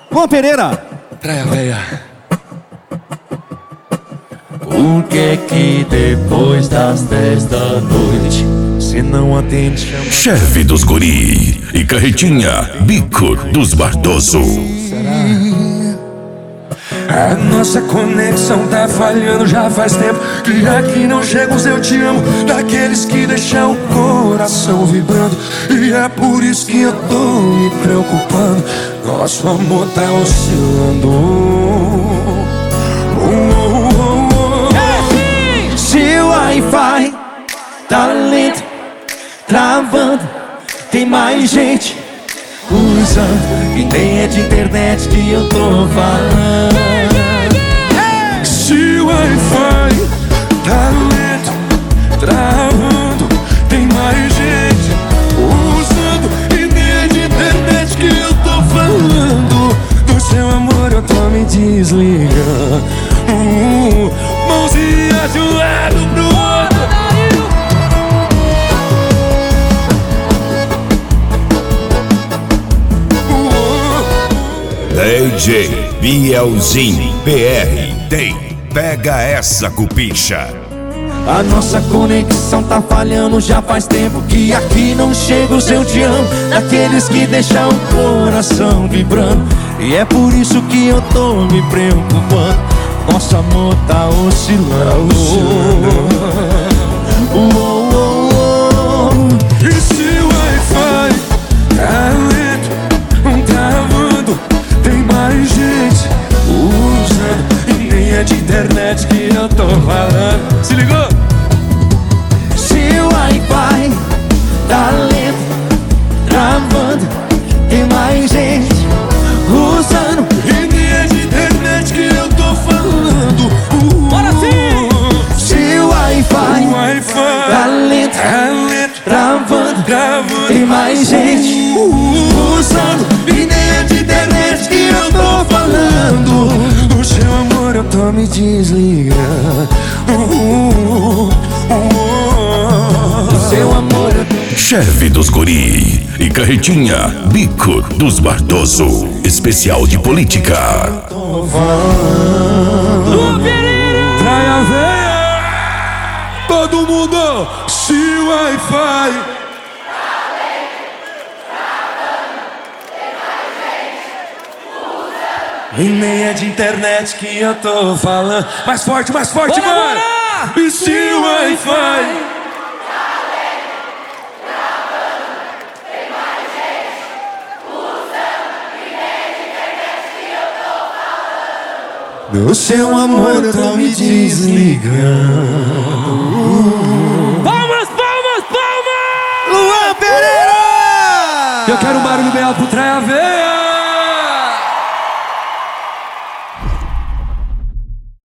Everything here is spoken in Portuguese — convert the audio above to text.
Juan Pereira. Praia Véia. Por que depois das 10 da noite cê não atende chamada? Chefe dos guri e carretinha Bico dos Bardoso. A nossa conexão tá falhando já faz tempo, que aqui não chega os eu te amo, daqueles que deixam o coração vibrando. E é por isso que eu tô me preocupando, nosso amor tá oscilando. Se o Wi-Fi tá lento, travando, tem mais gente usando, e nem é de internet que eu tô falando. Se o Wi-Fi tá lento, travando, tem mais gente usando, e nem é de internet que eu tô falando. Do seu amor eu tô me desligando, mãozinha de um lado pro outro. DJ Bielzinho PR tem Pega Essa Cupicha. A nossa conexão tá falhando já faz tempo, que aqui não chega o seu te amo, daqueles que deixam o coração vibrando. E é por isso que eu tô me preocupando, nosso amor tá oscilando. E se o Wi-Fi tá lento, travando, tem mais gente usando, e nem é de internet que eu tô falando. Se ligou? Se o Wi-Fi tá lento, travando, tem mais gente usando, e nem é de internet que eu tô falando. Bora sim! Se o Wi-Fi tá lento, travando, tem mais gente usando, e nem é de internet que eu tô falando. Do seu amor eu tô me desligando. do seu amor eu tô... Chefe dos guri e carretinha Bico dos Bardoso. Especial de política. Praia Véia, todo mundo. Se o Wi-Fi e nem é de internet que eu tô falando. Mais forte, Bora, mano. bora! E se o Wi-Fi do seu amor eu tô me desligando. Palmas, palmas, palmas! Luan Pereira! Eu quero um barulho bem alto pro Praia Véia.